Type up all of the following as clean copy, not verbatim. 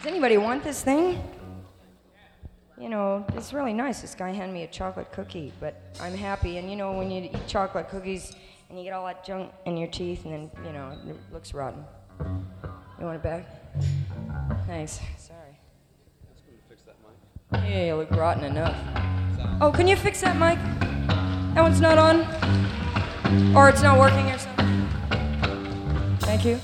Does anybody want this thing? You know, it's really nice. This guy handed me a chocolate cookie, but I'm happy. And you know, when you eat chocolate cookies and you get all that junk in your teeth, and then, you know, it looks rotten. You want it back? Thanks. Sorry. Let's go fix that mic. Yeah, you look rotten enough. Oh, can you fix that mic? That one's not on? Or it's not working or something? Thank you.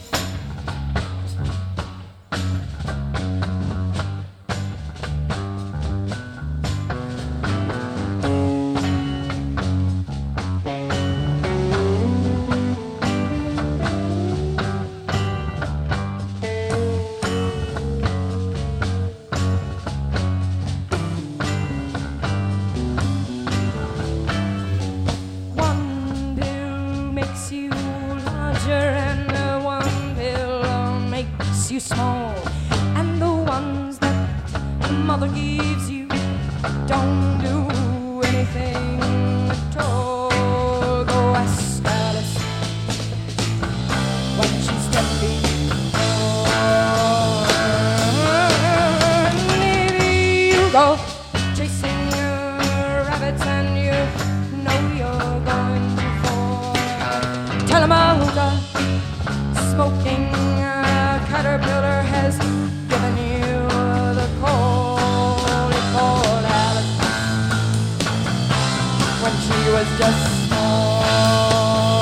You small, and the ones that mother gives you don't do anything at all. Go ask Alice what she's telling. Maybe you go chasing your rabbits and you know you're going too far. Tell 'em all the smoking caterpillar has given you the call. You called Alice when she was just small.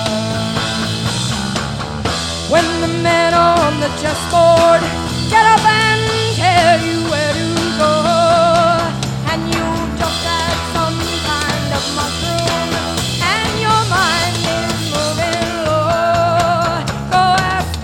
When the men on the chessboard get up and tell you where to go, and you just at some kind of mushroom, and your mind is moving low, go ask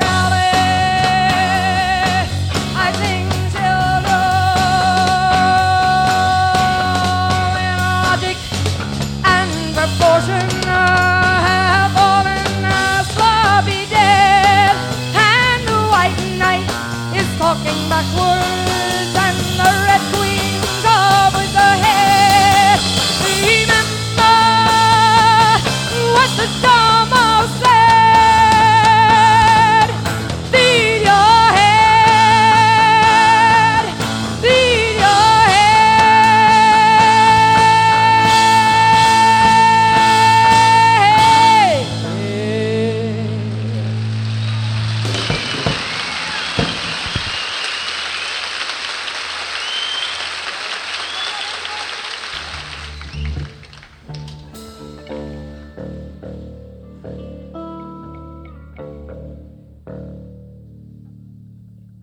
have fallen sloppy dead, and the white knight is talking backwards, and the red queen covers the head. Remember what the dawn